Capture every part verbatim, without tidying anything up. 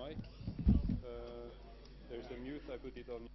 mic. Uh, there's a mute, I put it on.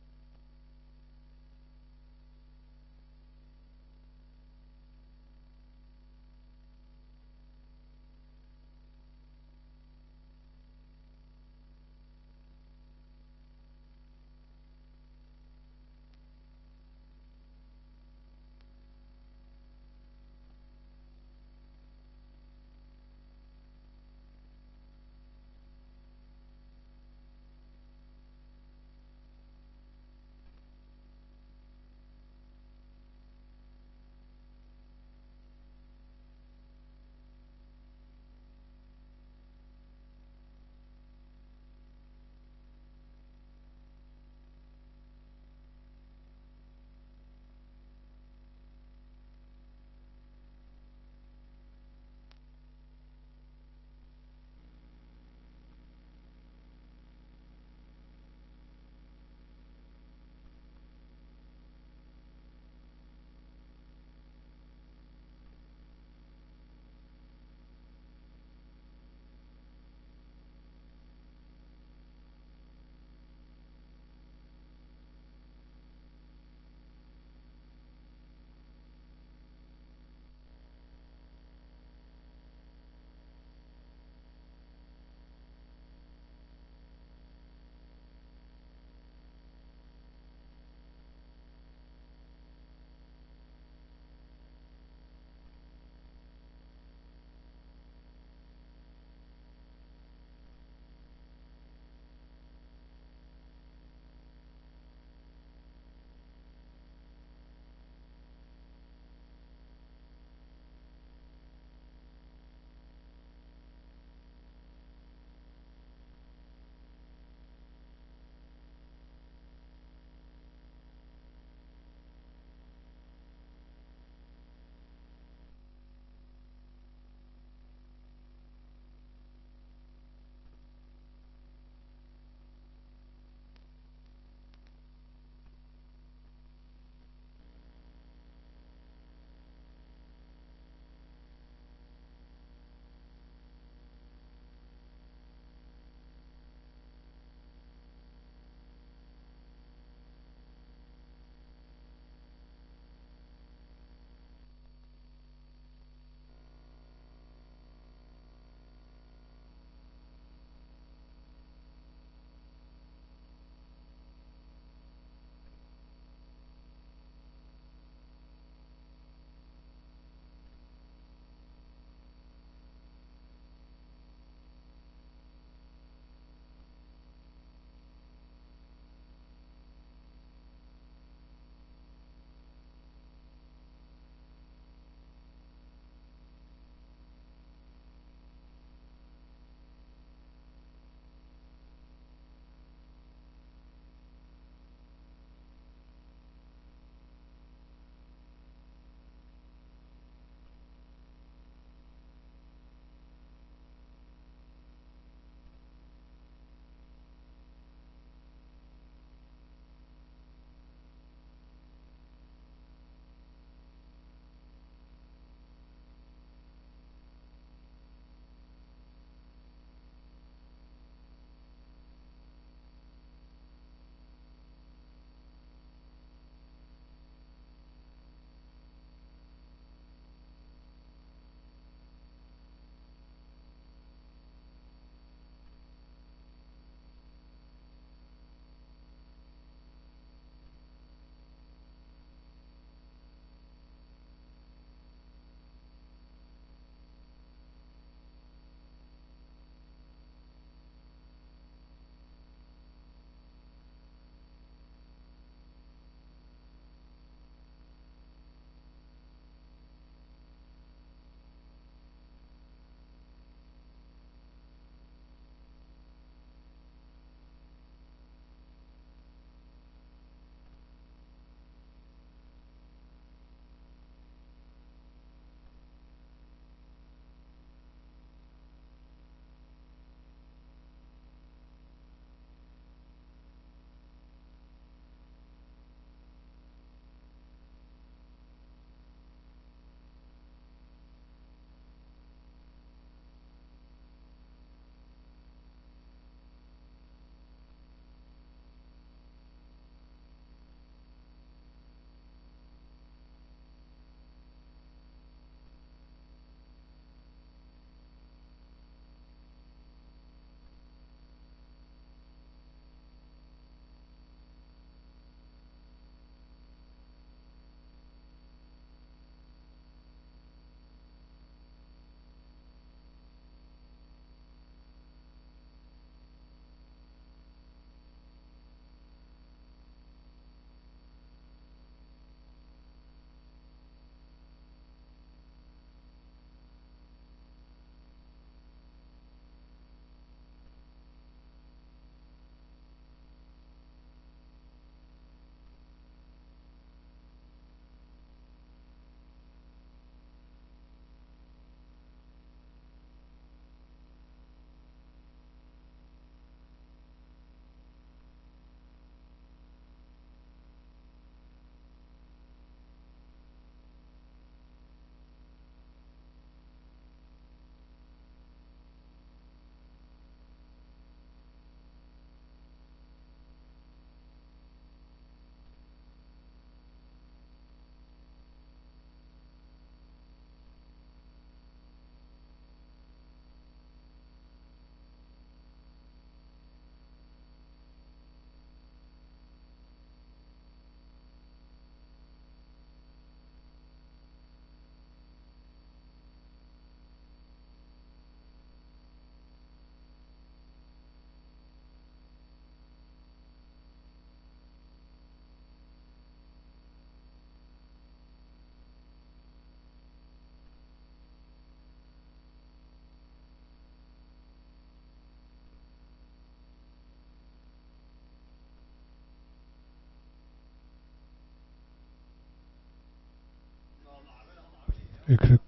Yksi,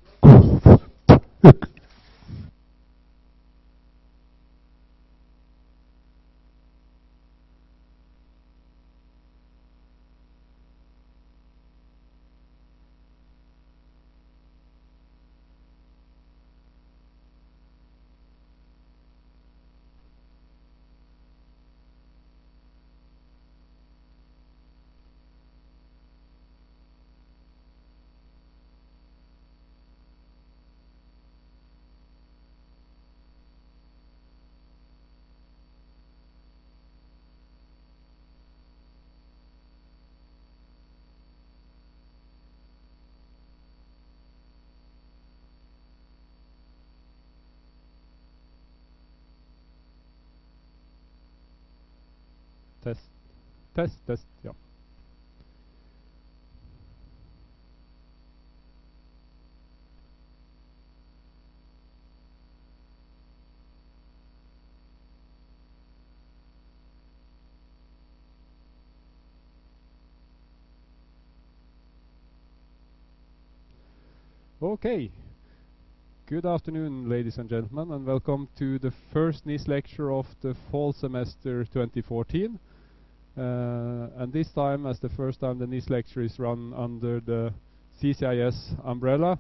Test, test, test, ja. Okay. Good afternoon, ladies and gentlemen, and welcome to the first N I S lecture of the fall semester twenty fourteen. Uh, and this time, as the first time, the N I S lecture is run under the C C I S umbrella.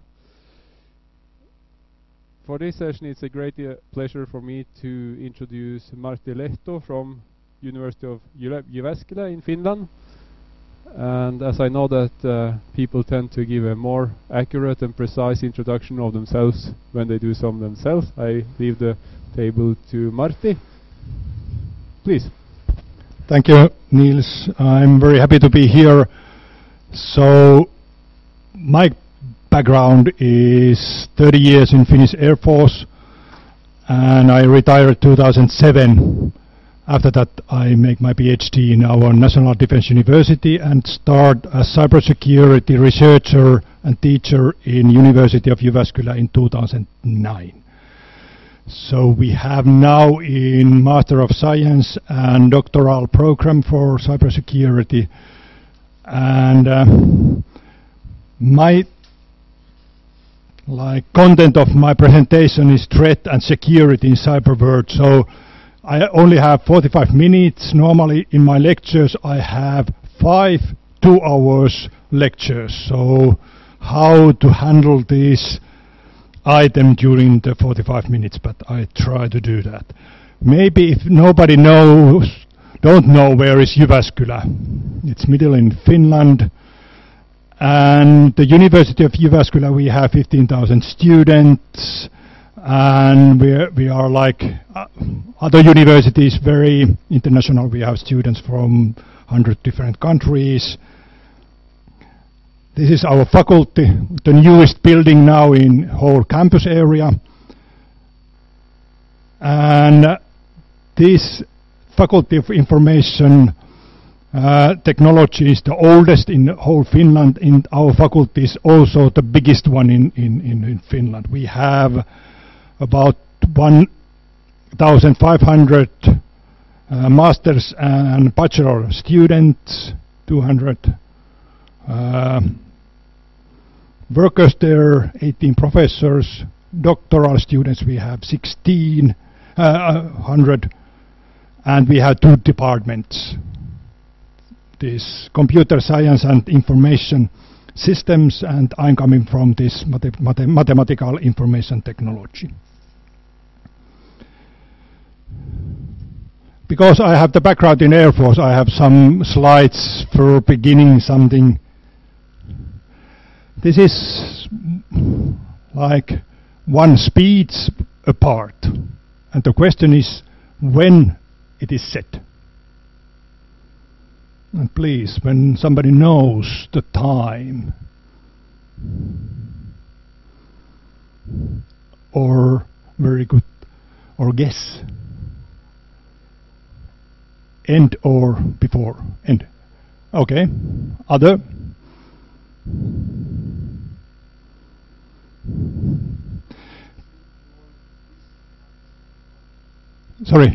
For this session, it's a great uh, pleasure for me to introduce Martti Lehto from University of Jyvä- Jyväskylä in Finland. And as I know that uh, people tend to give a more accurate and precise introduction of themselves when they do some themselves, I leave the table to Martti. Please. Thank you, Niels. I'm very happy to be here. So, my background is thirty years in Finnish Air Force, and I retired two thousand seven. After that, I make my PhD in our National Defense University and start as cybersecurity researcher and teacher in University of Jyväskylä in two thousand nine. So we have now in Master of Science and doctoral program for cybersecurity, and uh, my like content of my presentation is threat and security in cyber world. So I only have forty-five minutes. Normally in my lectures I have five two hours lectures. So how to handle this item during the forty-five minutes, but I try to do that. Maybe if nobody knows, don't know where is Jyväskylä. It's middle in Finland. And the University of Jyväskylä, we have fifteen thousand students. And we we are like uh, other universities, very international. We have students from one hundred different countries. This is our faculty, the newest building now in whole campus area. And uh, this Faculty of Information uh, Technology is the oldest in whole Finland. In our faculty is also the biggest one in, in, in, in Finland. We have about one thousand five hundred uh, masters and bachelor students, two hundred uh, workers there, eighteen professors, doctoral students we have sixteen uh, hundred, and we have two departments, this computer science and information systems, and I'm coming from this mathe mathe mathematical information technology. Because I have the background in Air Force, I have some slides for beginning something. This is like one speech apart, and the question is when it is set. And please, when somebody knows the time or very good or guess. End or before? End. Okay. Other? Sorry.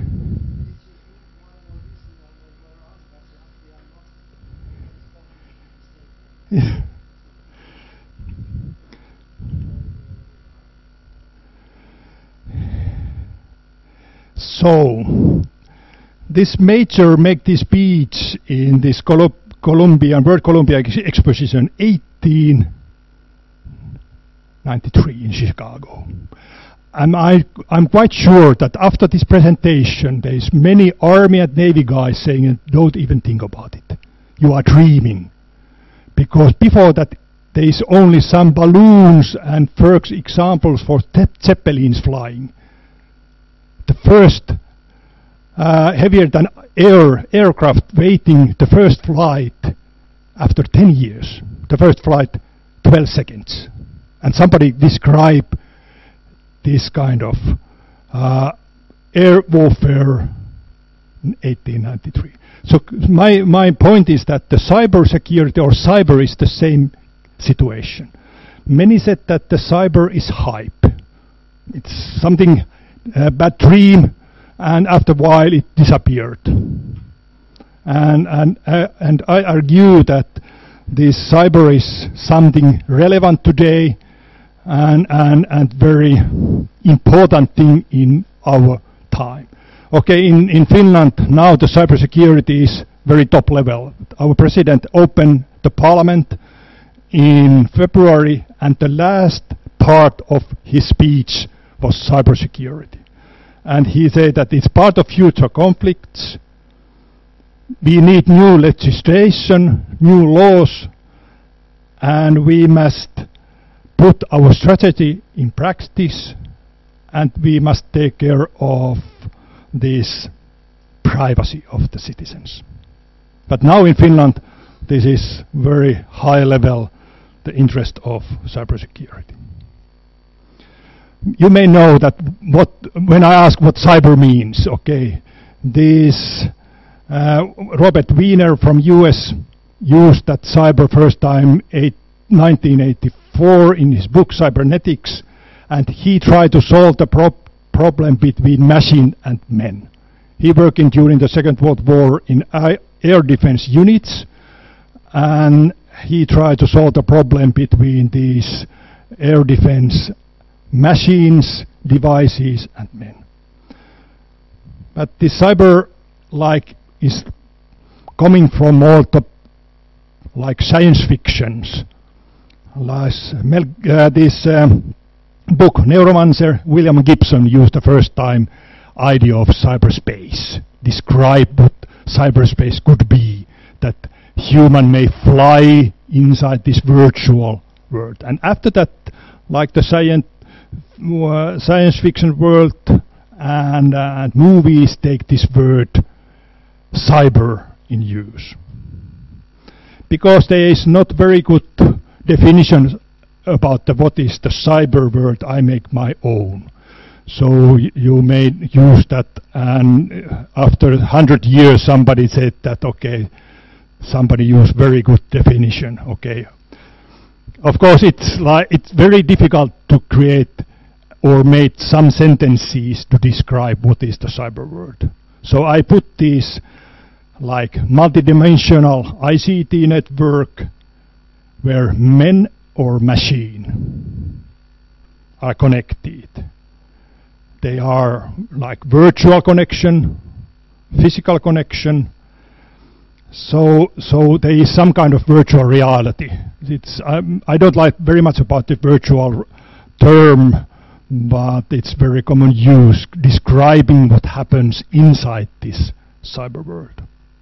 So, this major make this speech in this Col Columbian World Columbia Ex Exposition eighteen ninety-three in Chicago. And I, I'm quite sure that after this presentation, there's many Army and Navy guys saying, don't even think about it. You are dreaming. Because before that, there is only some balloons and first examples for Zeppelins flying. The first uh, heavier than air aircraft waiting the first flight after ten years. The first flight, twelve seconds. And somebody described this kind of uh, air warfare in eighteen ninety-three. So my, my point is that the cyber security or cyber is the same situation. Many said that the cyber is hype. It's something, a bad dream, and after a while it disappeared. And, and, uh, and I argue that this cyber is something relevant today and, and, and very important thing in our time. Okay, in, in Finland now the cybersecurity is very top level. Our president opened the parliament in February, and the last part of his speech was cybersecurity. And he said that it's part of future conflicts. We need new legislation, new laws, and we must put our strategy in practice, and we must take care of this privacy of the citizens. But now in Finland, this is very high level, the interest of cybersecurity. You may know that what, when I ask what cyber means, okay, this uh, Robert Wiener from U S used that cyber first time in nineteen eighty-four in his book Cybernetics, and he tried to solve the pro problem between machine and men. He worked in, during the Second World War in air defense units, and he tried to solve the problem between these air defense machines, devices, and men. But this cyber like is coming from all the like science fictions. Like, uh, this um, book Neuromancer, William Gibson used the first time idea of cyberspace, describe what cyberspace could be, that human may fly inside this virtual world. And after that, like the science, uh, science fiction world and, uh, and movies take this word cyber in use. Because there is not very good definition about the, what is the cyber world, I make my own. So you may use that, and after a hundred years somebody said that, okay, somebody used very good definition, okay. Of course it's like it's very difficult to create or make some sentences to describe what is the cyber world. So I put these like multidimensional I C T network where men or machine are connected. They are like virtual connection, physical connection. So, so there is some kind of virtual reality. It's um, I don't like very much about the virtual term, but it's very common use describing what happens inside this cyber world.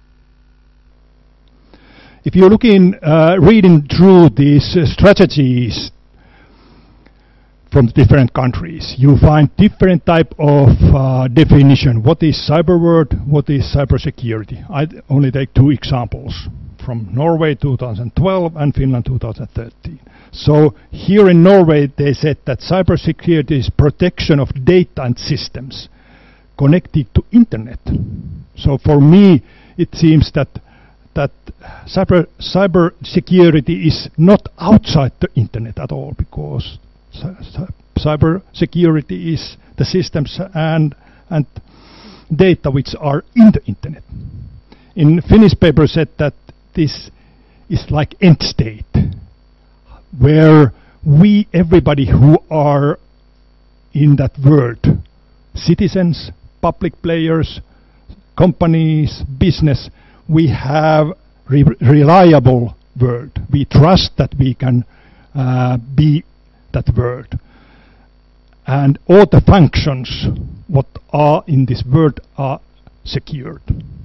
If you're looking, uh, reading through these uh, strategies from different countries, you find different type of uh, definition. What is cyber world? What is cybersecurity? I only take two examples from Norway two thousand twelve and Finland two thousand thirteen. So here in Norway, they said that cybersecurity is protection of data and systems connected to internet. So for me, it seems that that cyber cyber security is not outside the internet at all, because cyber security is the systems and and data which are in the internet. In Finnish paper said that this is like end state, where we, everybody who are in that world, citizens, public players, companies, business, we have re reliable word. We trust that we can uh, be that word. And all the functions what are in this word are secured.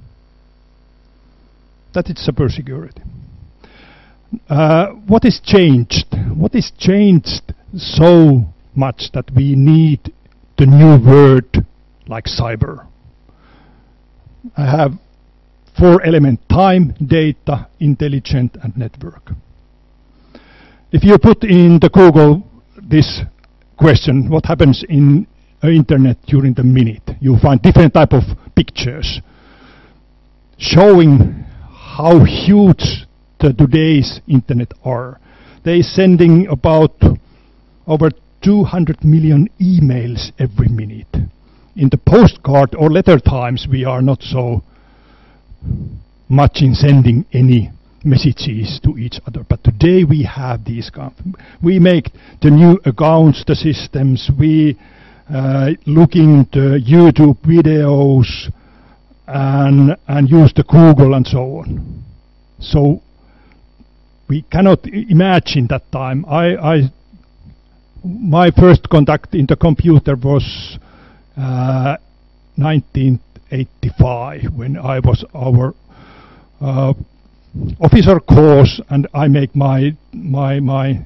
That is cybersecurity. Uh, what is changed? What is changed so much that we need the new word like cyber? I have four elements: time, data, intelligent, and network. If you put in the Google this question, what happens in uh, internet during the minute, you find different type of pictures showing how huge the today's internet are. They sending about over two hundred million emails every minute. In the postcard or letter times, we are not so much in sending any messages to each other. But today we have these kind of, we make the new accounts, the systems, we uh, looking the YouTube videos and and use the Google and so on. So we cannot imagine that time. I, I my first contact in the computer was uh, nineteen eighty-five, when I was our uh, officer course, and I make my my my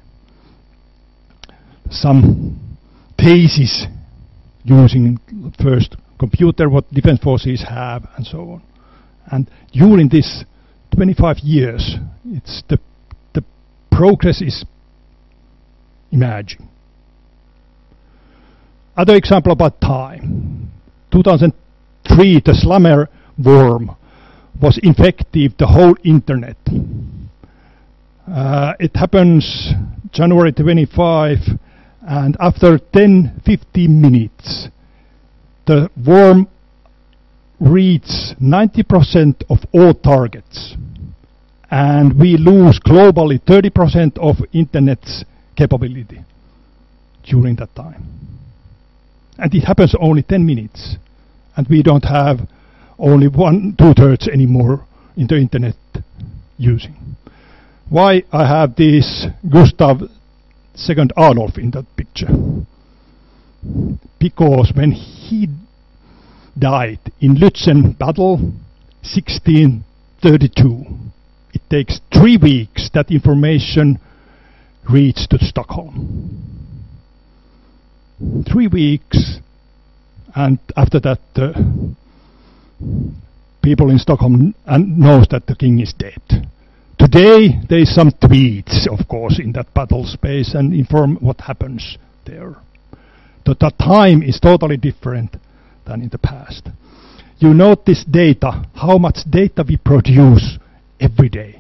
some thesis using first computer what defense forces have and so on. And during this twenty-five years, it's the the progress is imagine. Other example about time. two thousand three, the slammer worm was infected the whole internet. Uh, it happens January twenty-fifth, and after ten to fifteen minutes, the worm reaches ninety percent of all targets, and we lose globally thirty percent of internet's capability during that time. And it happens only ten minutes, and we don't have only one two-thirds anymore in the internet using. Why I have this Gustav Second Adolf in that picture? Because when he died in Lützen battle sixteen thirty-two, it takes three weeks that information reached to Stockholm. Three weeks, and after that uh, people in Stockholm and knows that the king is dead. Today there is some tweets, of course, in that battle space and inform what happens there. The, the time is totally different than in the past. You notice data, how much data we produce every day.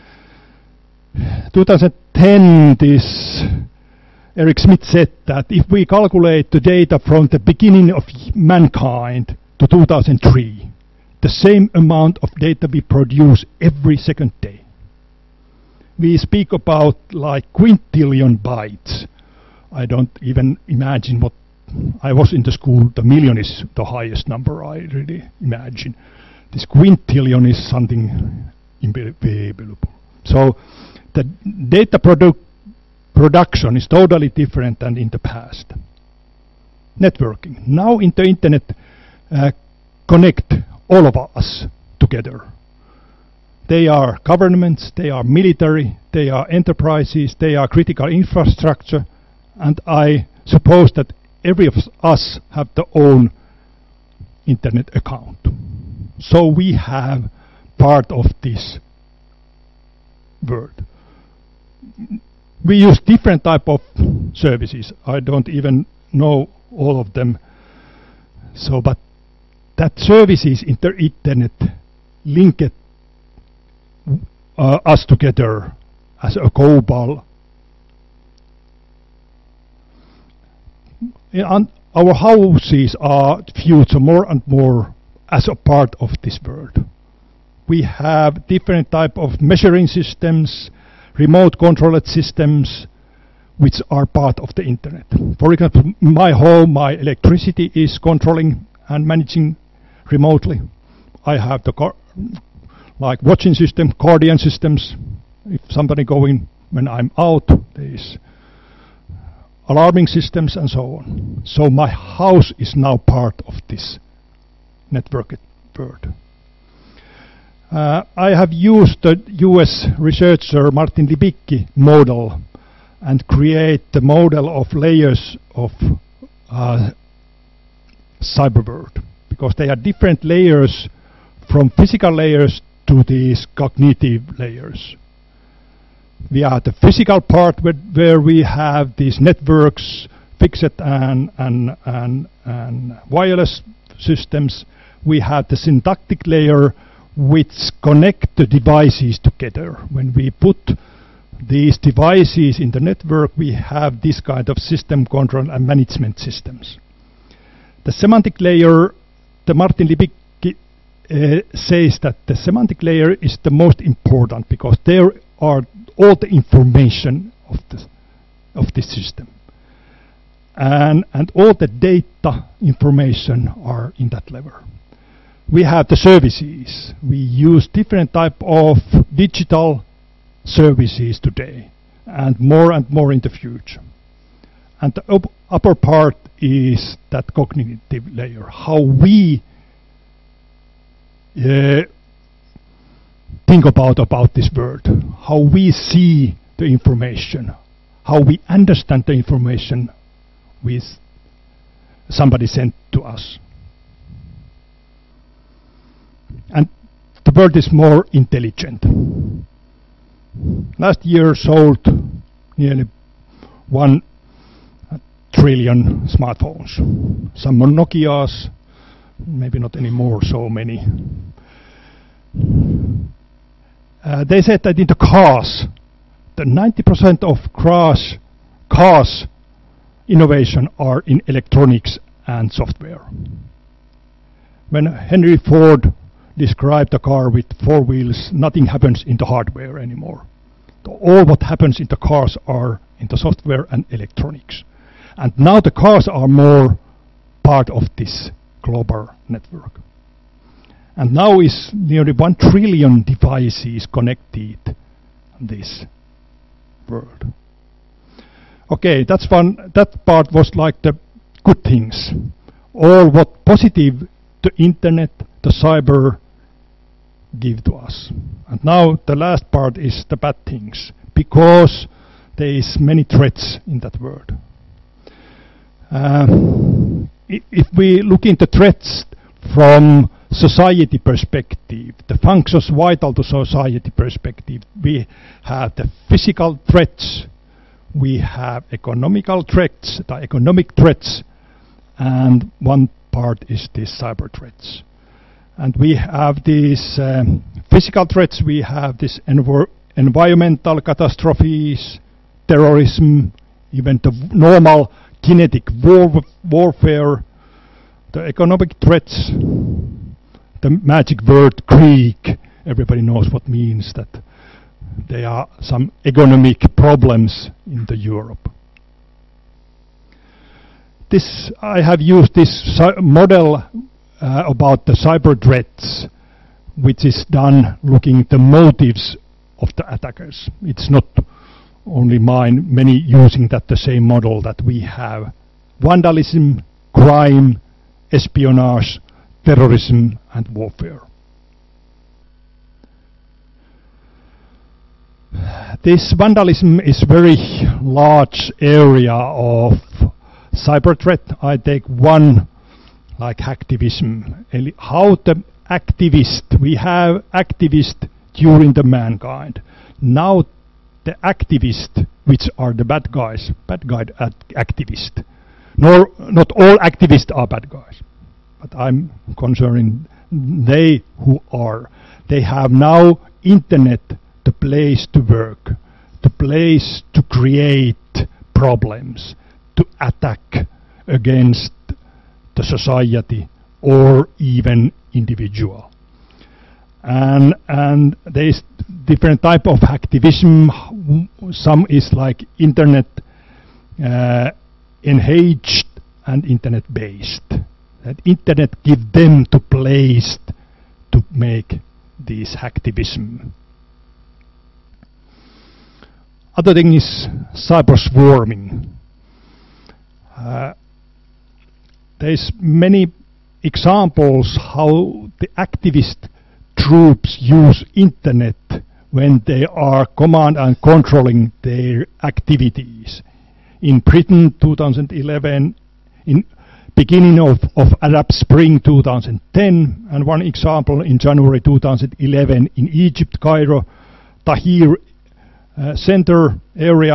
twenty ten, this Eric Schmidt said that if we calculate the data from the beginning of mankind to two thousand three, the same amount of data we produce every second day. We speak about like quintillion bytes. I don't even imagine what I was in the school. The million is the highest number I really imagine. This quintillion is something unbelievable. So the data product production is totally different than in the past. Networking. Now in the internet uh, connect all of us together. They are governments, they are military, they are enterprises, they are critical infrastructure, and I suppose that every of us have their own internet account. So we have part of this world. We use different type of services. I don't even know all of them. So, but that services in the internet link it, uh, us together as a global. And our houses are future more and more as a part of this world. We have different type of measuring systems, remote controlled systems, which are part of the internet. For example, my home, my electricity is controlling and managing remotely. I have the car like watching system, Guardian systems. If somebody going when I'm out, there is alarming systems and so on. So my house is now part of this networked world. Uh, I have used the U S researcher Martin Libicki model and create the model of layers of uh, cyber world, because they are different layers from physical layers to these cognitive layers. We have the physical part where, where we have these networks, fixed and, and, and, and wireless systems. We have the syntactic layer which connect the devices together. When we put these devices in the network, we have this kind of system control and management systems. The semantic layer, the Martin Libicki uh, says that the semantic layer is the most important, because there are all the information of the of this system, and and all the data information are in that level. We have the services. We use different type of digital services today, and more and more in the future. And the up upper part is that cognitive layer, how we uh, think about about this world, how we see the information, how we understand the information with somebody sent to us. And the world is more intelligent. Last year sold nearly one trillion smartphones. Some are Nokias, maybe not anymore so many. Uh, they said that in the cars, the ninety percent of cars, cars innovation are in electronics and software. When Henry Ford described the car with four wheels, nothing happens in the hardware anymore. All what happens in the cars are in the software and electronics. And now the cars are more part of this global network. And now is nearly one trillion devices connected in this world. Okay, that's one. That part was like the good things. All what positive the internet, the cyber give to us. And now the last part is the bad things, because there is many threats in that world. Uh, if we look into threats from society perspective, the functions vital to society perspective, we have the physical threats, we have economical threats, the economic threats, and one part is these cyber threats. And we have these um, physical threats, we have this env environmental catastrophes, terrorism, even the normal kinetic war warfare, the economic threats, the magic word Greek. Everybody knows what means that there are some economic problems in the Europe. This I have used this model uh, about the cyber threats, which is done looking at the motives of the attackers. It's not only mine, many using that the same model that we have. Vandalism, crime, espionage, terrorism and warfare. This vandalism is very large area of cyber threat. I take one like hacktivism. How the activist, we have activists during the mankind. Now the activists, which are the bad guys, bad guy activists. Nor not all activists are bad guys, but I'm concerning they who are. They have now internet, the place to work, the place to create problems, to attack against the society or even individual. And and there is different type of activism. Some is like internet uh, enhanced and internet based. That internet give them the place to make this hacktivism. Other thing is cyber swarming. Uh, there's many examples how the activist troops use internet when they are command and controlling their activities. In Britain, two thousand eleven, in beginning of, of Arab Spring two thousand ten, and one example in January two thousand eleven in Egypt, Cairo, Tahrir uh, center area.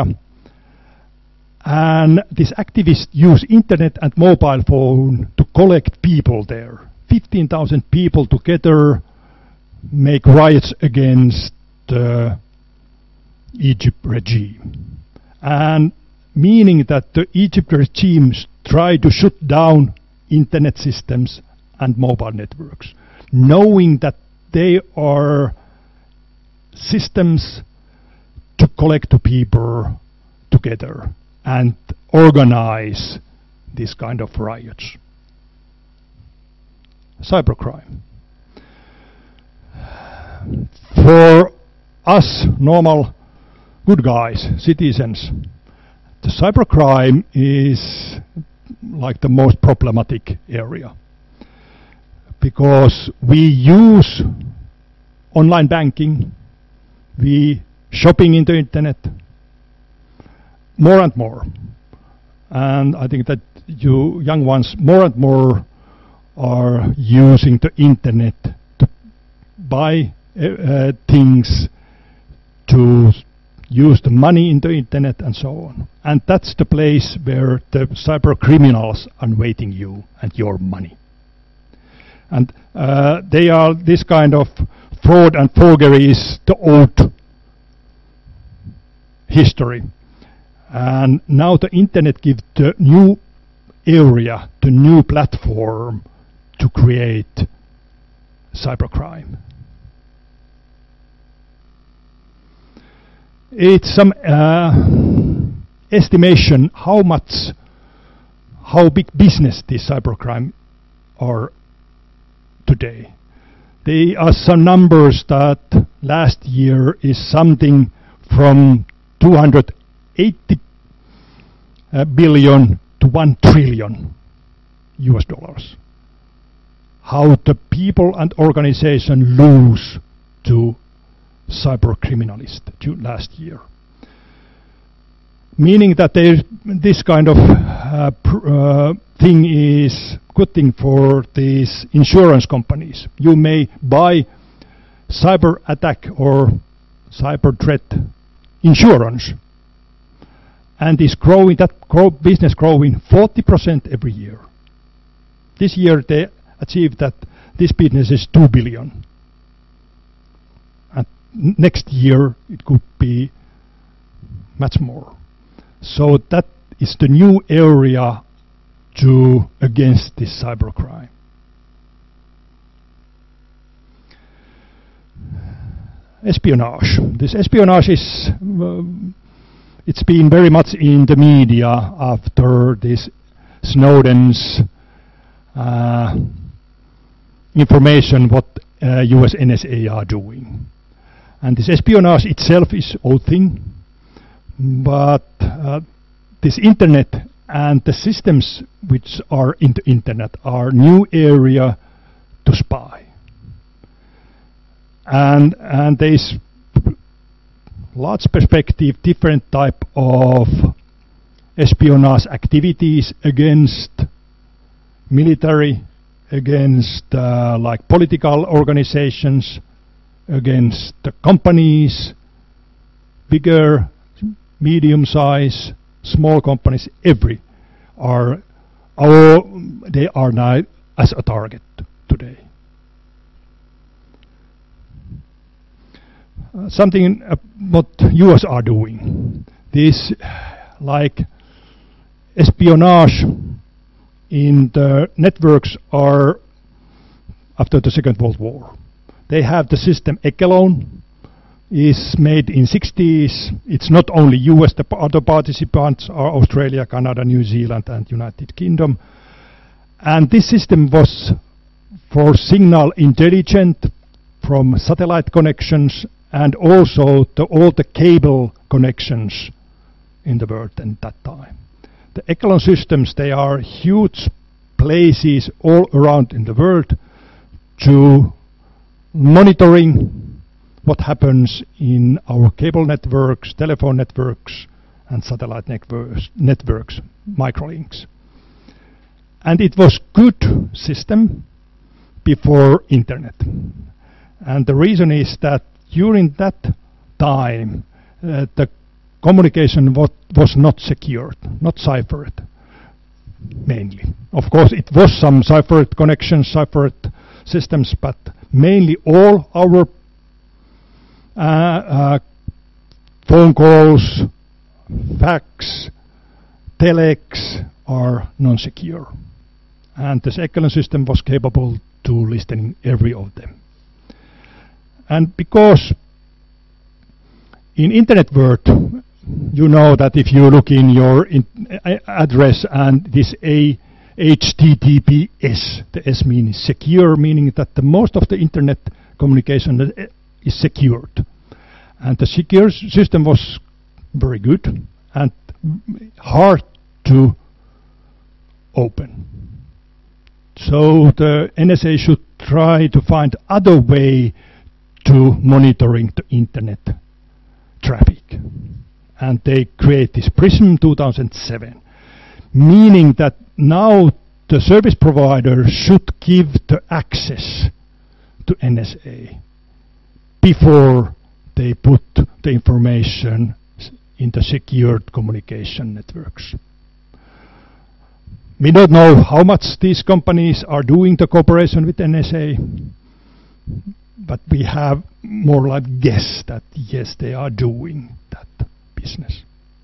And these activists use internet and mobile phone to collect people there. fifteen thousand people together make riots against the Egypt regime. And meaning that the Egypt regimes try to shut down internet systems and mobile networks, knowing that they are systems to collect the people together and organize this kind of riots. Cybercrime. For us normal good guys, citizens, the cybercrime is like the most problematic area, because we use online banking, we shopping in the internet more and more, and I think that you young ones more and more are using the internet to buy uh, things, to use the money in the internet and so on. And that's the place where the cyber criminals are waiting you and your money. And uh, they are this kind of fraud and forgery is the old history. And now the internet gives the new area, the new platform to create cybercrime. It's some uh, estimation how much, how big business this cybercrime are today. There are some numbers that last year is something from two hundred eighty uh, billion to one trillion U S dollars. How the people and organization lose to cyber criminalists last year. Meaning that there, this kind of uh, pr uh, thing is good thing for these insurance companies. You may buy cyber attack or cyber threat insurance, and is growing, that grow business growing forty percent every year. This year they achieved that this business is two billion. And next year it could be much more. So that is the new area to against this cybercrime. Espionage. This espionage is uh, it's been very much in the media after this Snowden's uh, information what uh, U S N S A are doing. And this espionage itself is old thing, but uh, this internet and the systems which are in the internet are new area to spy. And and there is large perspective, different type of espionage activities against military, against uh, like political organizations, against the companies, bigger, medium size, small companies, every are our, they are now as a target today. Uh, something uh, what U S are doing. This like espionage in the networks are after the Second World War. They have the system Echelon, is made in sixties. It's not only U S, the other participants are Australia, Canada, New Zealand and United Kingdom. And this system was for signal intelligent from satellite connections and also to all the cable connections in the world at that time. The Echelon systems, they are huge places all around in the world to monitoring what happens in our cable networks, telephone networks, and satellite networks, networks, microlinks. And it was good system before internet. And the reason is that during that time, uh, the communication was, was not secured, not ciphered, mainly. Of course, it was some ciphered connections, ciphered systems, but mainly all our uh, uh, phone calls, fax, telex are non-secure. And this Echelon system was capable to listening every of them. And because in internet world, you know that if you look in your in address and this a H T T P S, the S means secure, meaning that the most of the internet communication is secured. And the secure system was very good and hard to open. So the N S A should try to find other way to monitoring the internet traffic. And they create this PRISM two thousand seven, meaning that now the service provider should give the access to N S A before they put the information in the secured communication networks. We don't know how much these companies are doing the cooperation with N S A, but we have more like guess that yes, they are doing that business.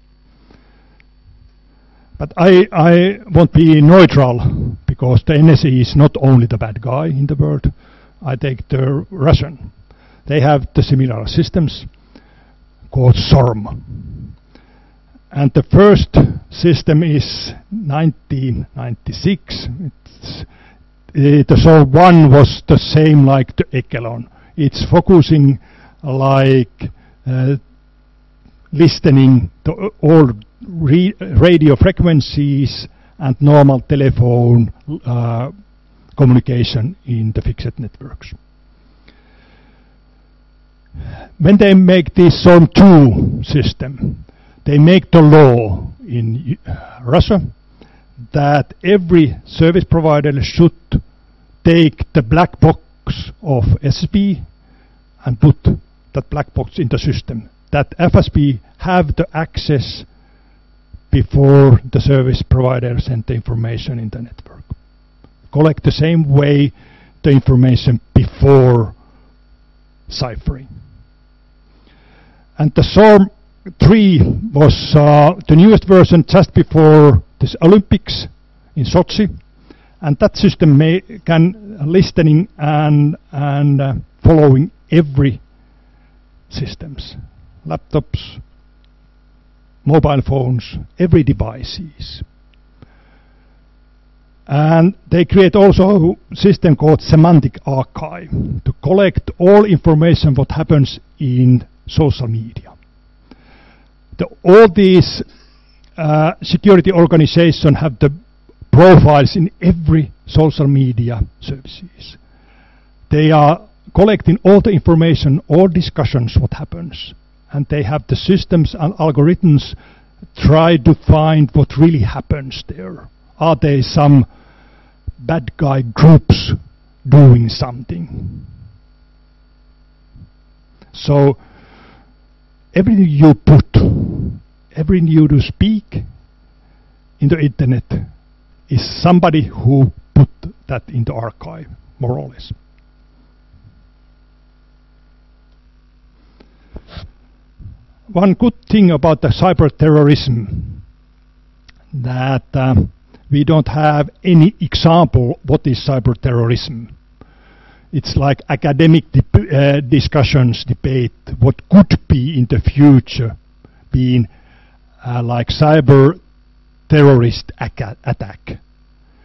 But I, I won't be neutral, because the N S A is not only the bad guy in the world. I take the Russian. They have the similar systems called SORM. And the first system is nineteen ninety-six. It's, uh, the SORM one was the same like the Echelon. It's focusing like uh, listening to all re radio frequencies and normal telephone uh, communication in the fixed networks. When they make this SORM two system, they make the law in uh, Russia that every service provider should take the black box of S S B and put that black box in the system. That F S B have the access before the service provider send the information in the network. Collect the same way the information before ciphering. And the SORM three was uh, the newest version just before this Olympics in Sochi, and that system may, can listening and and uh, following every systems, laptops, mobile phones, every devices. And they create also a system called Semantic Archive to collect all information what happens in social media. The, all these uh, security organizations have the profiles in every social media services. They are collecting all the information, all discussions, what happens. And they have the systems and algorithms try to find what really happens there. Are there some bad guy groups doing something? So everything you put, everything you do speak in the internet is somebody who put that in the archive, more or less. One good thing about the cyber terrorism that uh, we don't have any example what is cyber terrorism. It's like academic uh, discussions, debate, what could be in the future being uh, like cyber terrorist attack.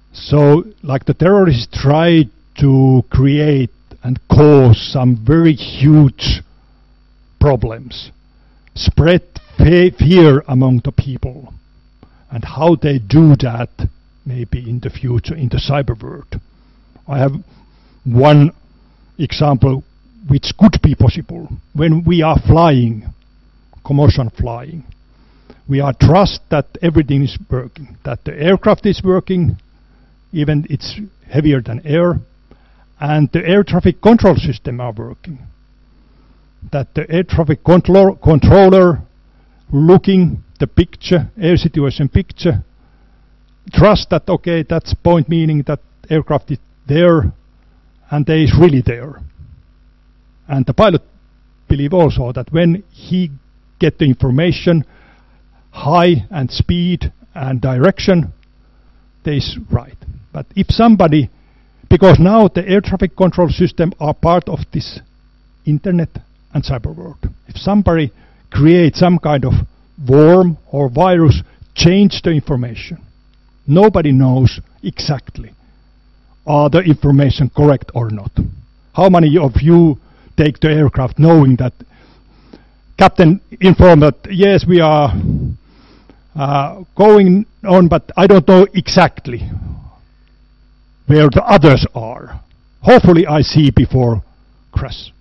So, like the terrorists tried to create and cause some very huge problems, spread fe fear among the people, and how they do that maybe in the future in the cyber world. I have one example which could be possible. When we are flying, commercial flying, we are trust that everything is working, that the aircraft is working, even it's heavier than air, and the air traffic control system are working. That the air traffic control controller looking the picture, air situation picture, trust that okay, that's point meaning that aircraft is there and they is really there. And the pilot believe also that when he get the information, high and speed and direction, they is right. But if somebody, because now the air traffic control system are part of this internet and cyber world. If somebody creates some kind of worm or virus, change the information. Nobody knows exactly are the information correct or not. How many of you take the aircraft knowing that captain informed that yes, we are uh, going on, but I don't know exactly where the others are. Hopefully I see before crash.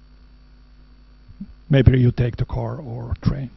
Maybe you take the car or train.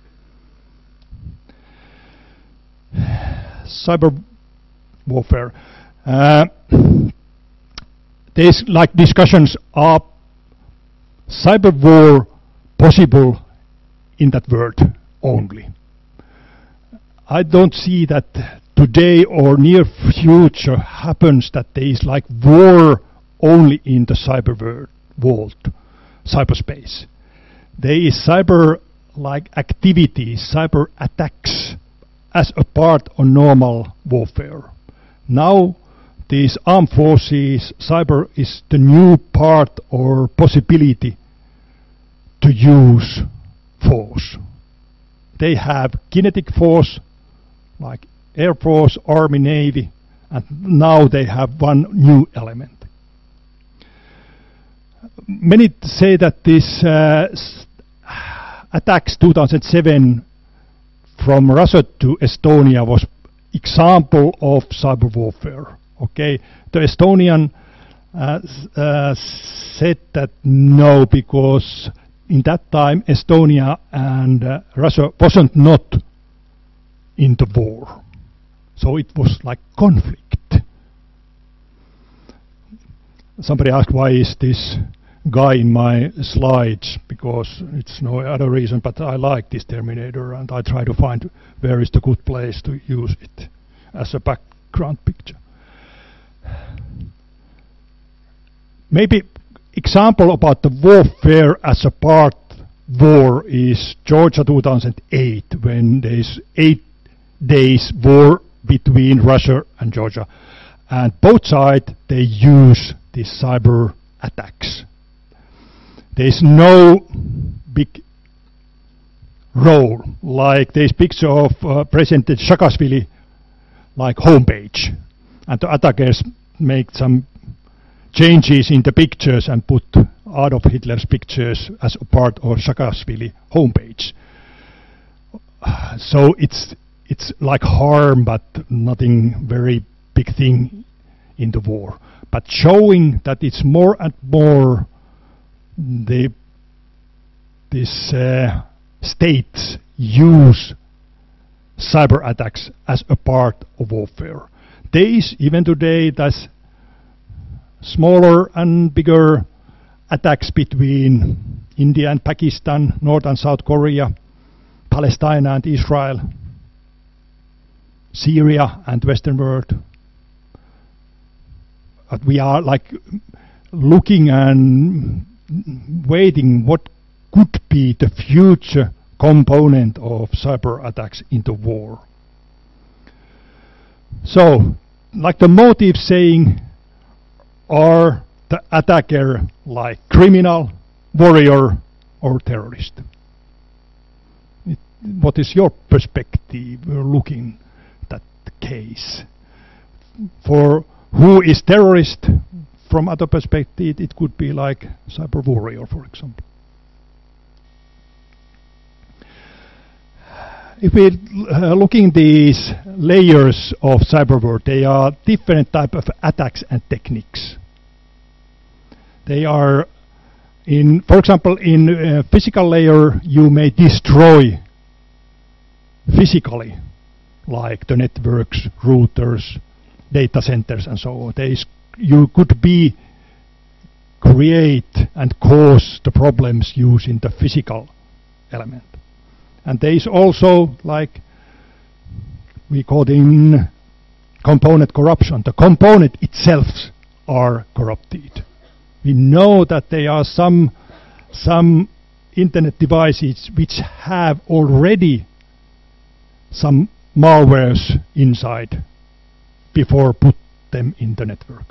Cyber warfare. Uh, there's like discussions, are cyber war possible in that world only? I don't see that today or near future happens that there is like war only in the cyber world, world, cyberspace. There is cyber like activities, cyber attacks as a part of normal warfare. Now these armed forces, cyber is the new part or possibility to use force. They have kinetic force like Air Force, Army, Navy, and now they have one new element. Many say that this uh, attacks two thousand seven from Russia to Estonia was example of cyber warfare. Okay, the Estonian uh, uh, said that no, because in that time Estonia and uh, Russia wasn't not in the war, so it was like conflict. Somebody asked why is this guy in my slides, because it's no other reason, but I like this Terminator and I try to find where is the good place to use it as a background picture. Maybe example about the warfare as a part war is Georgia two thousand eight, when there's eight days war between Russia and Georgia, and both sides they use these cyber attacks. There's no big role, like there's picture of uh, President Saakashvili like homepage, and the attackers make some changes in the pictures and put Adolf Hitler's pictures as a part of Saakashvili homepage. So it's it's like harm, but nothing very big thing in the war. But showing that it's more and more the these uh, states use cyber attacks as a part of warfare. There is even today there's smaller and bigger attacks between India and Pakistan, North and South Korea, Palestine and Israel, Syria and Western world. But we are like looking and waiting what could be the future component of cyber attacks in the war. So, like the motive saying, are the attacker like criminal, warrior, or terrorist? It, what is your perspective looking at that case? for who is terrorist, from other perspective, it could be like cyber warrior, for example. If we uh, looking these layers of cyber world, they are different type of attacks and techniques. They are in, for example, in uh, physical layer, you may destroy physically, like the networks, routers, data centers, and so on. There is, you could be create and cause the problems using the physical element. And there is also, like we call it in component corruption, the component itself are corrupted. We know that there are some some internet devices which have already some malwares inside before put them in the network.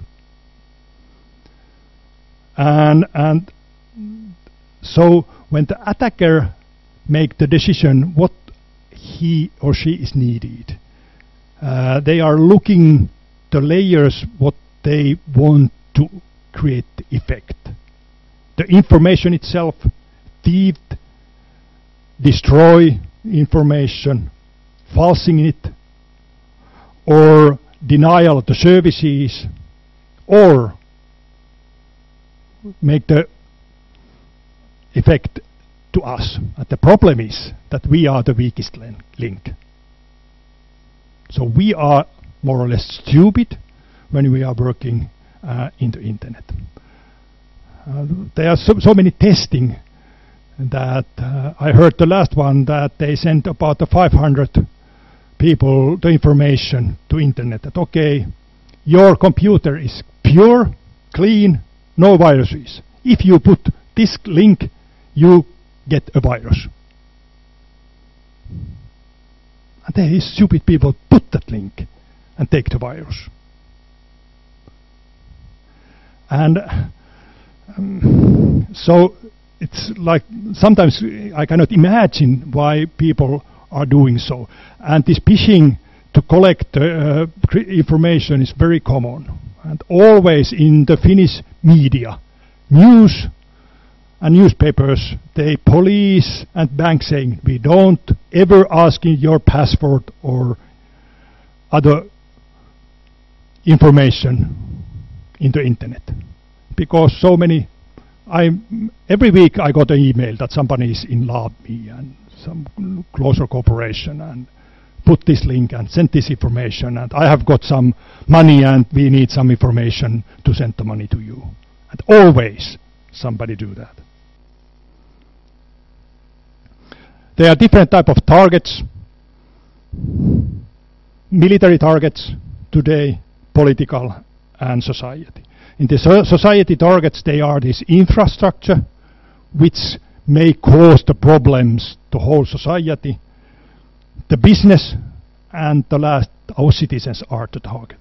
And and so when the attacker make the decision what he or she is needed, uh, they are looking the layers what they want to create the effect. The information itself, thief, destroy information, falsing it, or denial of the services, or make the effect to us. And the problem is that we are the weakest link. So we are more or less stupid when we are working uh, in the internet. Uh, there are so, so many testing that uh, I heard the last one that they sent about the five hundred people the information to internet that okay, your computer is pure, clean, no viruses. If you put this link, you get a virus. And there is stupid people put that link and take the virus. And um, so it's like sometimes I cannot imagine why people are doing so. And this phishing to collect uh, information is very common. And always in the Finnish media, news and newspapers, they police and bank saying, we don't ever ask you your password or other information in the internet. Because so many, I every week I got an email that somebody is in love me and some closer cooperation and put this link and send this information and I have got some money and we need some information to send the money to you. And always somebody do that. There are different type of targets, military targets today, political and society. In the so society targets, they are this infrastructure which may cause the problems to whole society. The business and the last, our citizens are the target.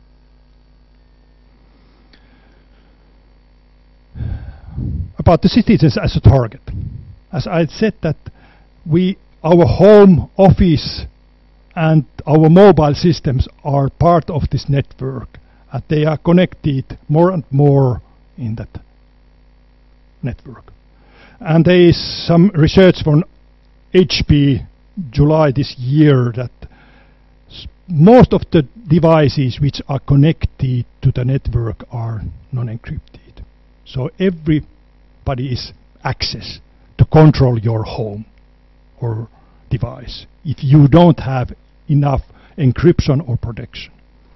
About the citizens as a target. As I said that we, our home office and our mobile systems are part of this network. And they are connected more and more in that network. And there is some research from H P July this year that most of the devices which are connected to the network are non-encrypted. So everybody is access to control your home or device if you don't have enough encryption or protection.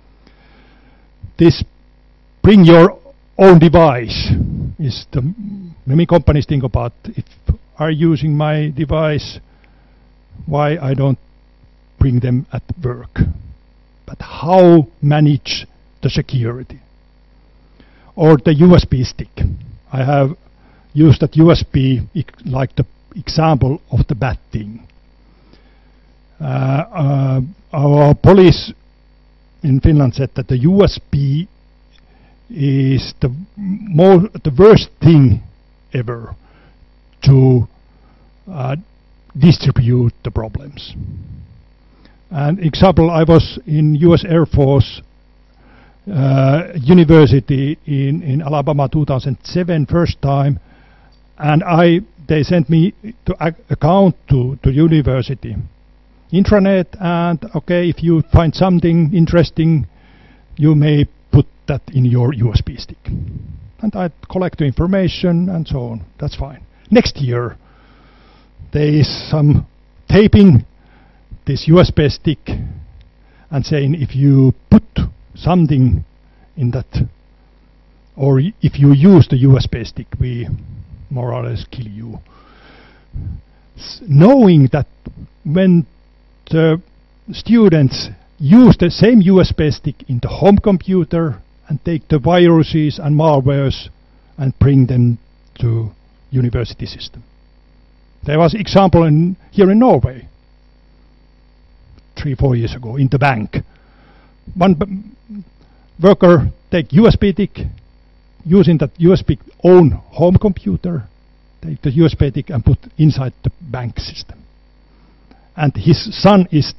This bring your own device is the many companies think about if are using my device, why I don't bring them at work. But how manage the security? Or the U S B stick. I have used that U S B like the example of the bad thing. Uh, uh, our police in Finland said that the U S B is the more the worst thing ever to uh, distribute the problems. And example, I was in U S Air Force uh, university in, in Alabama two thousand seven first time, and I they sent me to ac account to, to university intranet, and okay, if you find something interesting, you may put that in your U S B stick. And I collect the information and so on. That's fine. Next year, there is some taping this U S B stick and saying if you put something in that, or if you use the U S B stick, we more or less kill you. S knowing that when the students use the same U S B stick in the home computer and take the viruses and malwares and bring them to university system. There was example in here in Norway three, four years ago in the bank. One b worker take U S B stick, using that U S B own home computer, take the U S B stick and put inside the bank system. And his son is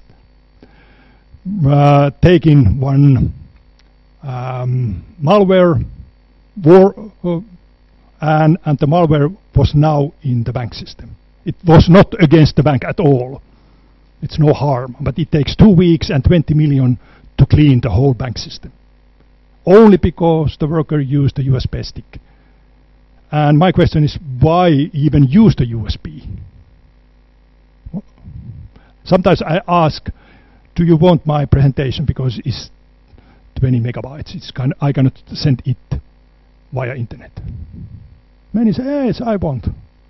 uh, taking one um, malware war, uh, and, and the malware was now in the bank system. It was not against the bank at all. It's no harm, but it takes two weeks and twenty million to clean the whole bank system. Only because the worker used the U S B stick. And my question is, why even use the U S B? Sometimes I ask, do you want my presentation because it's twenty megabytes? It's kind of, I cannot send it via internet. Many say, yes, I want.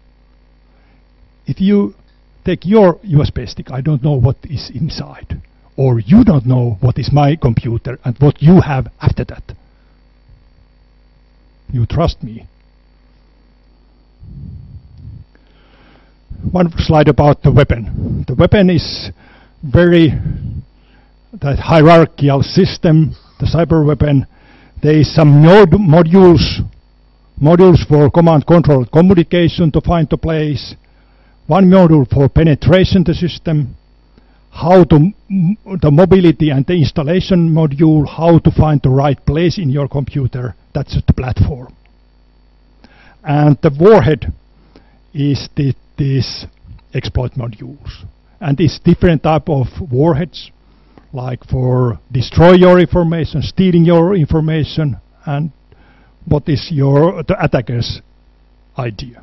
If you take your U S B stick, I don't know what is inside. Or you don't know what is my computer and what you have after that. You trust me. One slide about the weapon. The weapon is very that hierarchical system, the cyber weapon. There is some node modules, modules for command control communication to find the place, one module for penetration the system, how to m the mobility and the installation module, how to find the right place in your computer. That's the platform. And the warhead is the, these exploit modules. And these different type of warheads, like for destroy your information, stealing your information, and what is your the attacker's idea.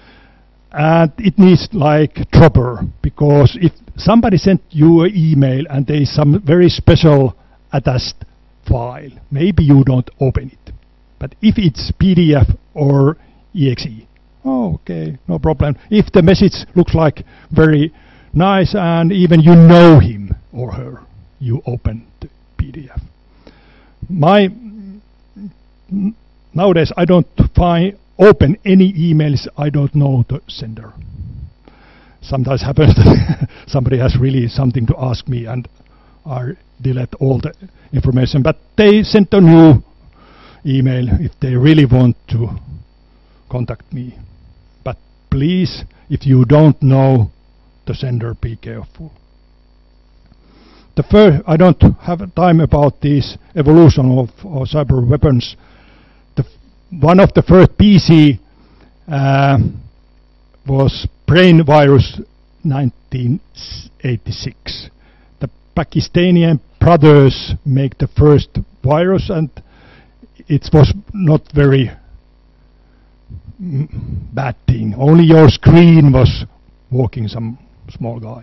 And it needs like dropper, because if somebody sent you an email and there is some very special attached file, maybe you don't open it. But if it's P D F or E X E, oh, okay, no problem. If the message looks like very nice and even you know him or her, you open the P D F. My nowadays I don't find open any emails I don't know the sender. Sometimes happens that somebody has really something to ask me and I delete all the information, but they send a new email if they really want to contact me. But please, if you don't know the sender, be careful. The first, I don't have time about this evolution of, of cyber weapons. The one of the first P C uh, was brain virus nineteen eighty-six. The Pakistani brothers make the first virus, and it was not very mm, bad thing. Only your screen was walking some small guy.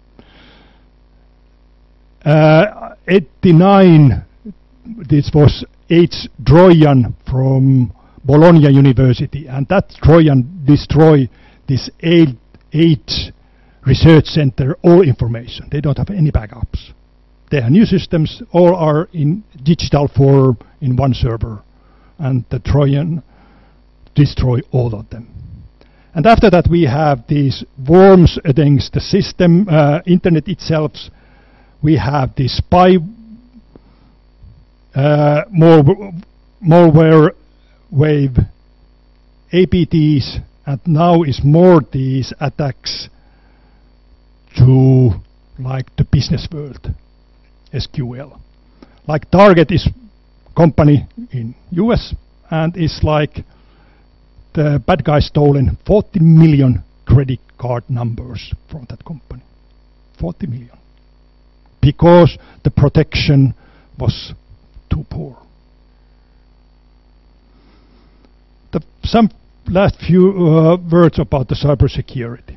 Uh, eighty-nine, this was H. Trojan from Bologna University, and that Trojan destroyed this H research center, all information. They don't have any backups. Their new systems all are in digital form in one server, and the Trojan destroy all of them. And after that we have these worms against the system, uh, internet itself. We have the spy uh, malware wave, A P Ts, and now is more these attacks to like the business world, S Q L. Like target is company in U S, and it's like the bad guy stolen forty million credit card numbers from that company. forty million. Because the protection was too poor. The, some last few uh, words about the cybersecurity.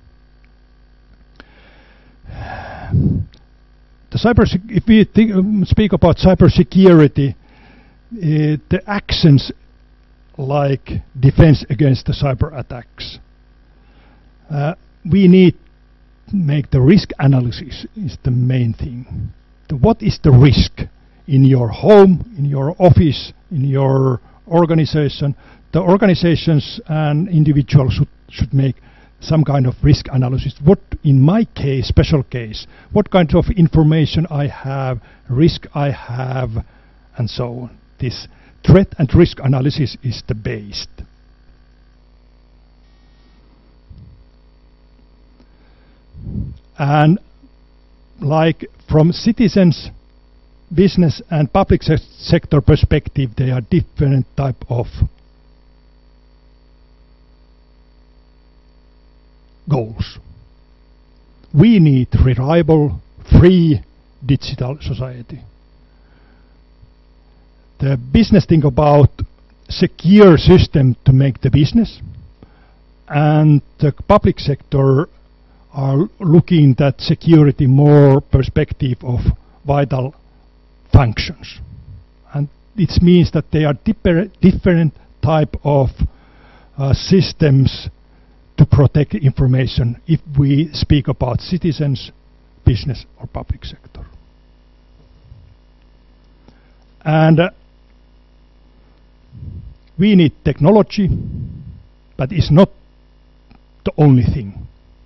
The cyber, if we think, um, speak about cybersecurity, uh, the actions like defense against the cyber attacks, uh, we need to make the risk analysis is the main thing. The, what is the risk in your home, in your office, in your organization? The organizations and individuals should, should make some kind of risk analysis. What, in my case, special case, what kind of information I have, risk I have, and so on. This threat and risk analysis is the base. And like from citizens, business and public se sector perspective, there are different type of goals. We need reliable, free digital society. The business think about secure system to make the business, and the public sector are looking at security more perspective of vital functions. And it means that they are different type of uh, systems to protect information if we speak about citizens, business or public sector. And uh, we need technology, but it's not the only thing.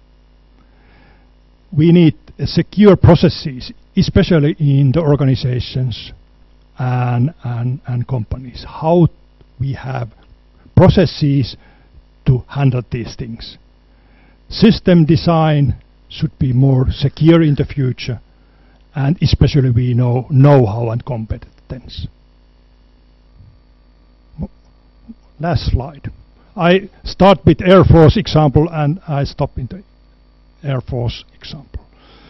We need uh, secure processes, especially in the organizations and, and, and companies. How we have processes to handle these things. System design should be more secure in the future, and especially we know know-how and competence. Last slide. I start with Air Force example and I stop in the Air Force example.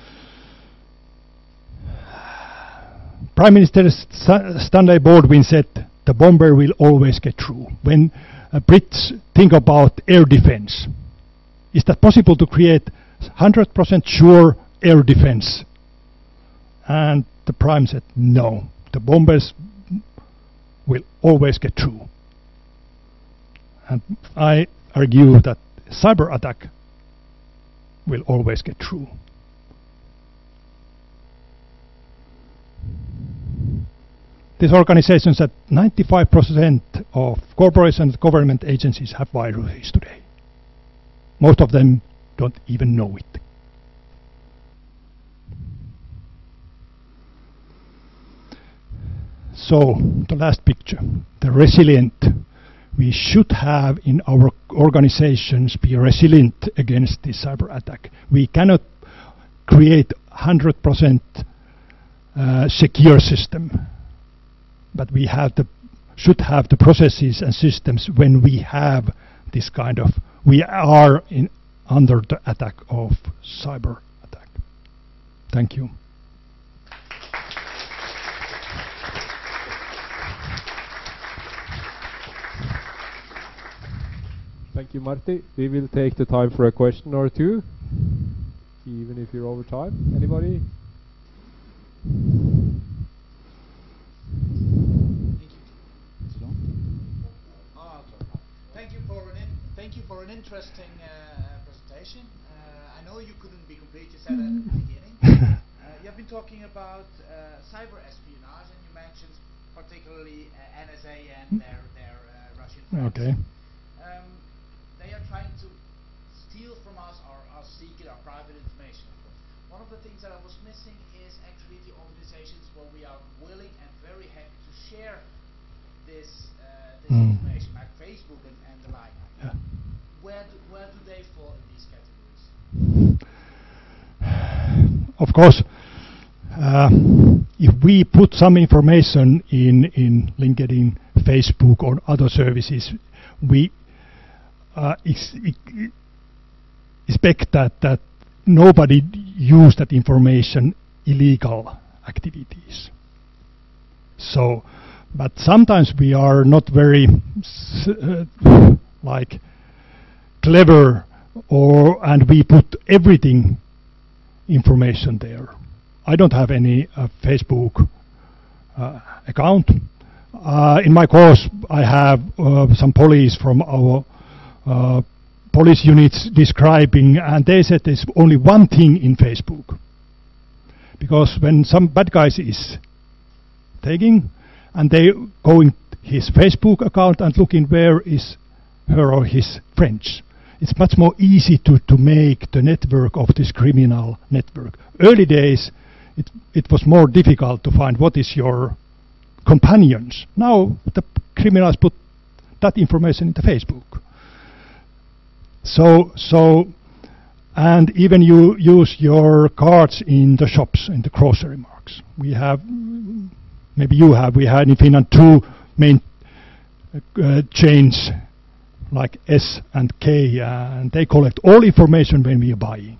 Prime Minister Stanley Baldwin said, "The bomber will always get through." When uh, Brits think about air defense, is that possible to create one hundred percent sure air defense? And the Prime said, no, the bombers will always get through. And I argue that cyber attack will always get through. This organization said ninety-five percent of corporations and government agencies have viruses today. Most of them don't even know it. So, the last picture, the resilient. We should have in our organizations be resilient against this cyber attack. We cannot create one hundred percent uh, secure system, but we have the, should have the processes and systems when we have this kind of, we are in under the attack of cyber attack. Thank you. Thank you, Martti. We will take the time for a question or two, even if you're over time. Anybody? Thank you for an in thank you for an interesting uh, presentation. Uh, I know you couldn't be complete. You said at the beginning. uh, you have been talking about uh, cyber espionage, and you mentioned particularly uh, N S A and their their uh, Russian friends. Okay. Um, they are trying to steal from us our, our secret, our private information. One of the things that I was missing is actually the organizations where we are willing and very happy to share this, uh, this mm. information, like Facebook and, and the like. Yeah. Where do, where do they fall in these categories? Of course, uh, uh, if we put some information in, in LinkedIn, Facebook, or other services, we uh, ex expect that, that nobody use that information illegal activities. So, but sometimes we are not very uh, like clever, or and we put everything information there. I don't have any uh, Facebook uh, account. Uh, in my course, I have uh, some police from our uh, police units describing, and they said there's only one thing in Facebook. Because when some bad guys is taking, and they going his Facebook account and looking where is her or his friends, it's much more easy to, to make the network of this criminal network. Early days, it, it was more difficult to find what is your companions. Now the criminals put that information into Facebook. So, so, and even you use your cards in the shops, in the grocery marks. We have, maybe you have, we had in Finland two main uh, chains like S and K, uh, and they collect all information when we are buying.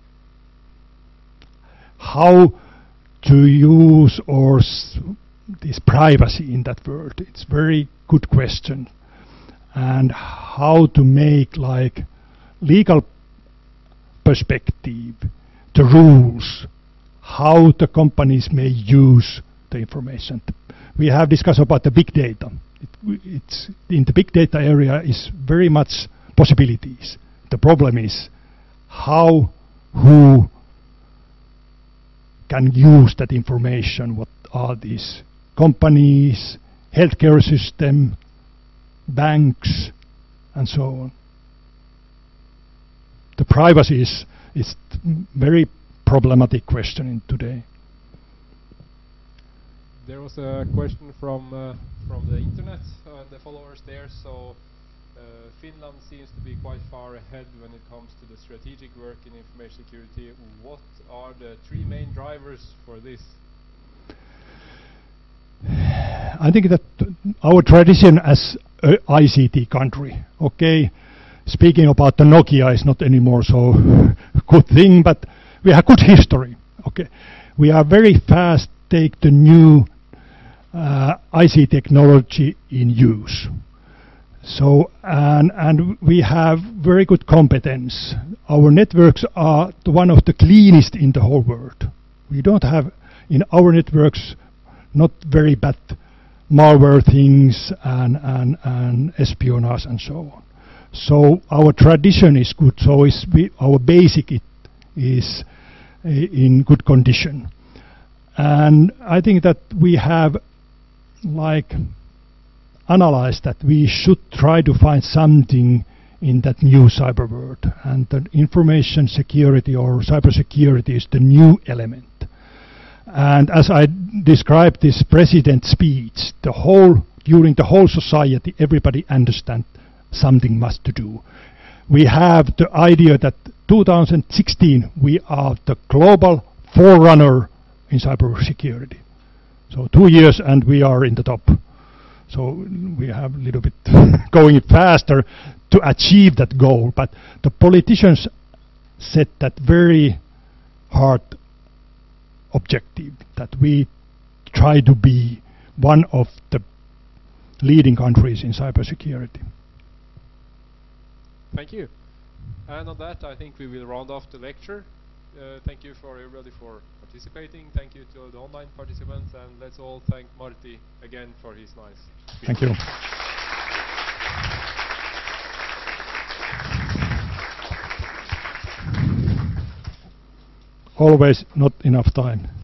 How to use or s this privacy in that world? It's very good question. And how to make like legal perspective, the rules, how the companies may use the information. We have discussed about the big data. It, it's in the big data area is very much possibilities. The problem is how, who can use that information. What are these companies, healthcare system, banks, and so on. The privacy is is very problematic question in today. There was a question from uh, from the internet and uh, the followers there. So uh, Finland seems to be quite far ahead when it comes to the strategic work in information security. What are the three main drivers for this? I think that our tradition as a I C T country, okay, speaking about the Nokia is not anymore so good thing, but we have good history, okay. We are very fast take the new uh, I C technology in use. So, and, and we have very good competence. Our networks are the one of the cleanest in the whole world. We don't have in our networks not very bad malware things and, and, and espionage and so on. So our tradition is good, so is we, our basic it is uh, in good condition. And I think that we have like analyzed that we should try to find something in that new cyber world, and the information security or cyber security is the new element. And as I described this president's speech, the whole during the whole society, everybody understands something must to do. We have the idea that two thousand sixteen we are the global forerunner in cyber security. So two years and we are in the top. So we have a little bit going faster to achieve that goal. But the politicians set that very hard objective that we try to be one of the leading countries in cybersecurity. Thank you. And on that, I think we will round off the lecture. Uh, thank you for everybody for participating. Thank you to the online participants, and let's all thank Martti again for his nice speech. Thank you. Always not enough time.